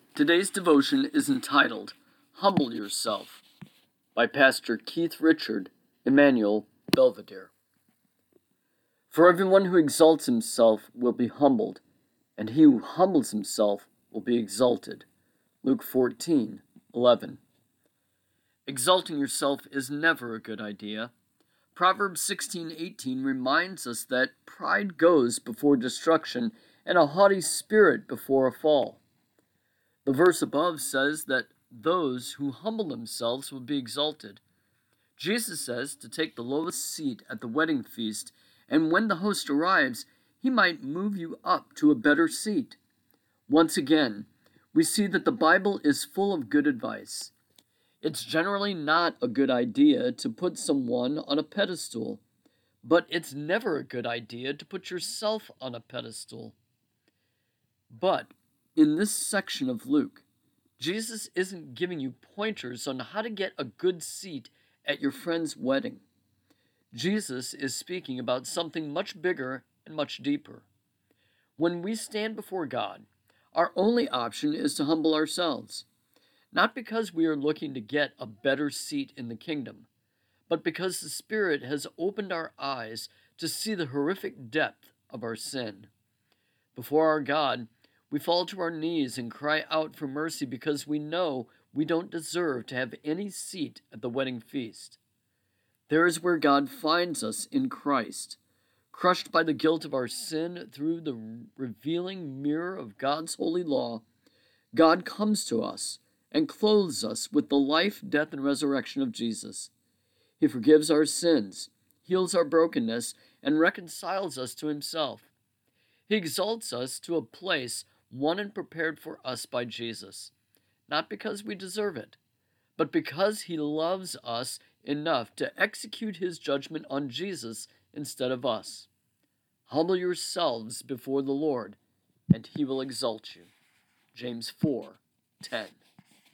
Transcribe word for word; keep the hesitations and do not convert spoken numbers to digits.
Today's devotion is entitled, Humble Yourself, by Pastor Keith Richard, Emmanuel, Belvedere. For everyone who exalts himself will be humbled, and he who humbles himself will be exalted. Luke fourteen eleven. Exalting yourself is never a good idea. Proverbs sixteen eighteen reminds us that pride goes before destruction and a haughty spirit before a fall. The verse above says that those who humble themselves will be exalted. Jesus says to take the lowest seat at the wedding feast, and when the host arrives, he might move you up to a better seat. Once again, we see that the Bible is full of good advice. It's generally not a good idea to put someone on a pedestal, but it's never a good idea to put yourself on a pedestal. But in this section of Luke, Jesus isn't giving you pointers on how to get a good seat at your friend's wedding. Jesus is speaking about something much bigger and much deeper. When we stand before God, our only option is to humble ourselves, not because we are looking to get a better seat in the kingdom, but because the Spirit has opened our eyes to see the horrific depth of our sin. Before our God, we fall to our knees and cry out for mercy because we know we don't deserve to have any seat at the wedding feast. There is where God finds us in Christ. Crushed by the guilt of our sin through the revealing mirror of God's holy law, God comes to us and clothes us with the life, death, and resurrection of Jesus. He forgives our sins, heals our brokenness, and reconciles us to himself. He exalts us to a place won and prepared for us by Jesus, not because we deserve it, but because he loves us enough to execute his judgment on Jesus instead of us. Humble yourselves before the Lord, and he will exalt you. James four ten.